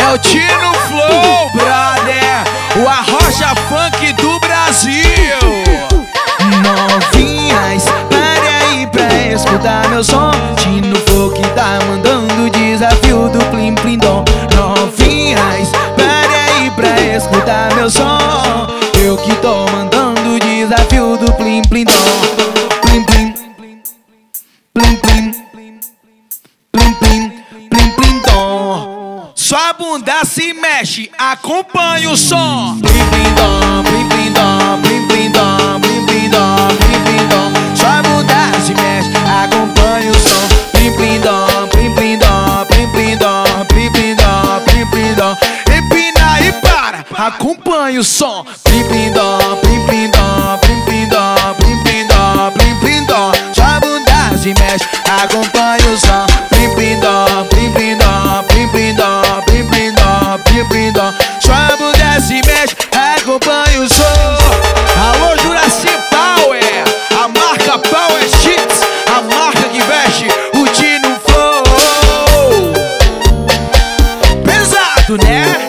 É o Tino Flow, brother, o Arrocha Funk do Brasil. Novinhas, pare aí pra escutar meu som. Tino Flow que tá mandando o desafio do Plim Plim Dom. Novinhas, pare aí pra escutar meu som. Eu que tô mandando o desafio do Plim Plim Dom. Plim Plim, Plim Plim, Plim Plim, Plim Plim Dom. Sua bunda se mexe, acompanha o som. Plim Plim Dom, Plim Plim Dom, Plim Plim Dom, Plim Plim Dom, Plim Plim Dom. Sua bunda se mexe, acompanha o som. Plim Plim Dom, Plim Plim Dom, Plim Plim Dom, Plim Plim Dom, Plim Plim Dom. Empina e para, acompanha o som. Plim Plim Dom, Plim Plim Dom, Plim Plim Dom, Plim Plim Dom, Plim Plim Dom. Sua bunda se mexe, acompanha o som. Plim Plim Dom, Plim Plim Dom, Plim Plim Dom, Plim Plim Dom, Plim Plim Dom. Sua bunda se mexe, acompanha o som. Alô, Juraci Power, a marca Power Sheets, a marca que veste o Tino Flow. Pesado, né?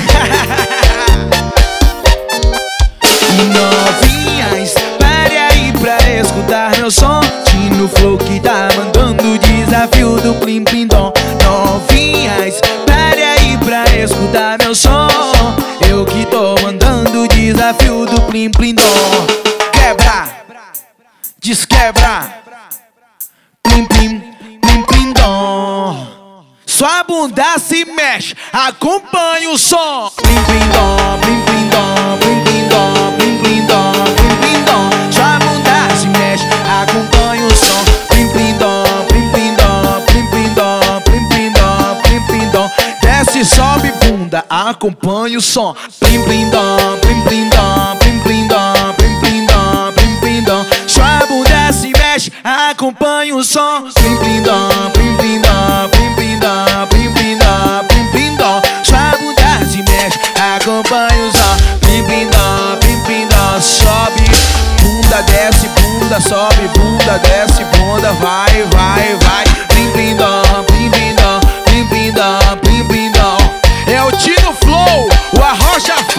Novinhas, pare aí pra escutar meu som. Tino Flow que tá mandando o desafio do Plim Plim Dom. Novinhas, pare aí pra escutar meu som. Eu que tô mandando o desafio do Plim Plim Dom. Quebra, desquebra, Plim Plim, Plim Plim Dom. sua bunda se mexe, acompanha o som. Plim Plim Dom, Plim Plim Dom, Plim Plim Dom, Plim Plim Dom, Plim Plim Dom. Sua bunda se mexe, acompanha o som. Plim Plim Dom, Plim Plim Dom, Plim Plim Dom, Plim Plim Dom, Plim Plim Dom. Desce, sobe, bunda, acompanha o som. Plim Plim Dom, Plim Plim Dom, Plim Plim Dom, Plim Plim Dom, Plim Plim Dom. Sua bunda se mexe, acompanha o som. Plim Plim Dom, Plim Plim Dom, Plim Plim Dom, Plim Plim Dom, Plim Plim Dom. Sua bunda se mexe, acompanha o som. Plim Plim Dom, Plim Plim Dom. Sobe, bunda desce, bunda sobe, bunda desce, bunda vai, vai, vai. Plim Plim Dom, Plim Plim Dom, Plim Plim Dom, Plim Plim Dom. É o Tino Flow, o Arrocha